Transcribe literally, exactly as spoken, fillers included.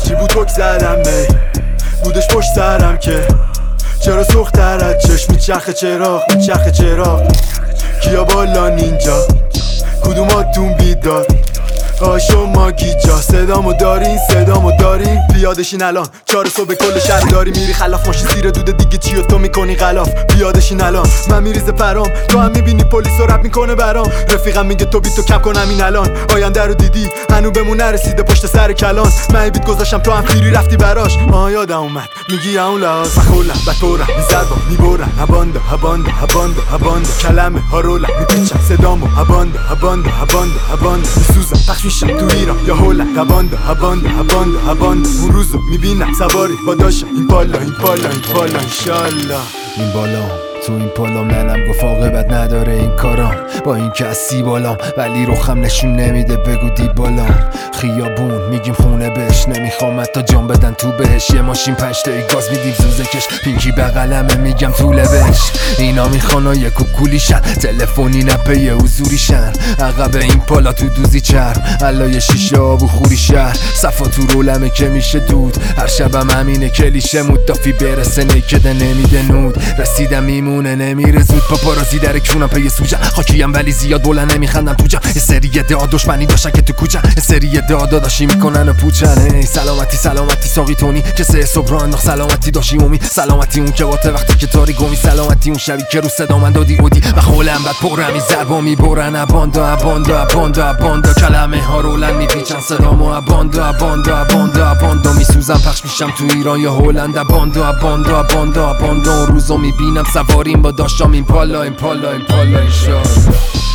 چی بود توک زدم می بودش پشت سرم که چرا سختر از چشم میچرخه چراغ میچرخه چراغ کیا بالا نینجا کدوماتون بیدار آه شما گیجا صدامو دارین صدامو دارین پیادشین الان چهار صبح کل شهر داری میری خلاف ماشین زیر دود دیگه چی و تو میکنی غلاف پیادشین الان من میریزه پرام تو هم میبینی پلیس رو رپ میکنه برام رفیقم میگه تو بی تو کم کنم این الان آینده رو دیدی هنو بمون نرسیده پشت سر کلان من بیت گذاشتم تو هم فیری رفتی براش آه یادم اومد میگی اون لحاظ مخولم بطورم میزربم میبرم هباندا هباندا هباندا هباندا کلمه ها رولم میپیچم صدامو هباندا هباندا هباندا هباندا میسوزم پخش میشم تو ایران یا هولم هباندا هباندا هباندا هباندا اون روزو میبینم سواری با داشتم این بالا این بالا این بالا انشالله این بالا تو این پالام ننم گفت عاقبت نداره این کارام با این که از سی بالام ولی روخم نشون نمیده بگو دی بالام خیابون میگیم خونه بهش نمیخوام حتی جان بدن تو بهش یه ماشین پنج تایی گاز میدیم زوزه کش پینکی بغلمه میگم طوله بهش اینا میخوان یه کوکولیشن تلفنی نپه یه حضوریشن عقب این پالا تو دوزی چرم علای شیشه آبو خوری شهر صفا تو رولمه که میشه دود هر شبم همینه کلیشه مدافی برسه نیکده نمیده نود رسیدم میمونه نمیره زود پاپارازی در کونم پی سوجا خاکیم ولی زیاد بلند نمیخندم تو جا یه سری دعا دشمنی داشتن که تو کوچه یه سری دعا داداشی میکنن و پوچن هی سلامتی سلامتی ساقی تونی که سه صبح راه انداخت سلامتی داشی اومی سلامتی اون که وقت وقتی که تاری گمی سلامتی اون شبی که رو صدا من دادی اودی و خولم بعد پرم این ضربا میبرن اباندا اباندا اباندا اباندا کلمه ها رولن میپیچن صدامو اباندا اباندا اباندا اباندا میسوزم پخش میشم تو ایران یا هلند اباندا اباندا اباندا اباندا اون روزو میبینم سواریم با داشتم این پالا این پالا این پالا این شاد